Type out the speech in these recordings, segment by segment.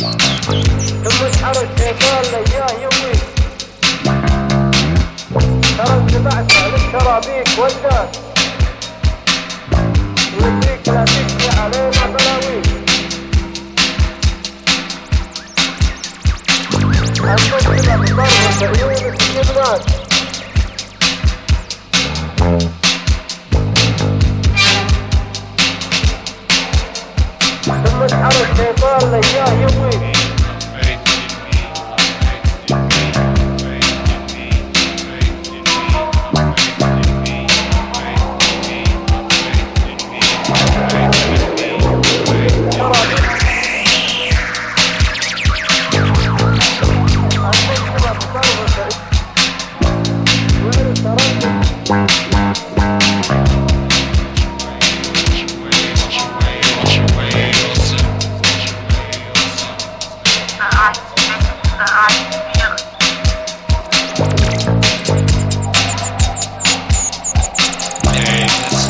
ثم اتحرك شيطان لياه يومي ترى انتبعت للشرابيك وداك ويدريك لا تكفي علينا بلاويك المشكلة بضربة عيونك الجبنات ثم اتحرك شيطان لياه يومي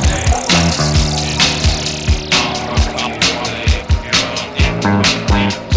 Yeah.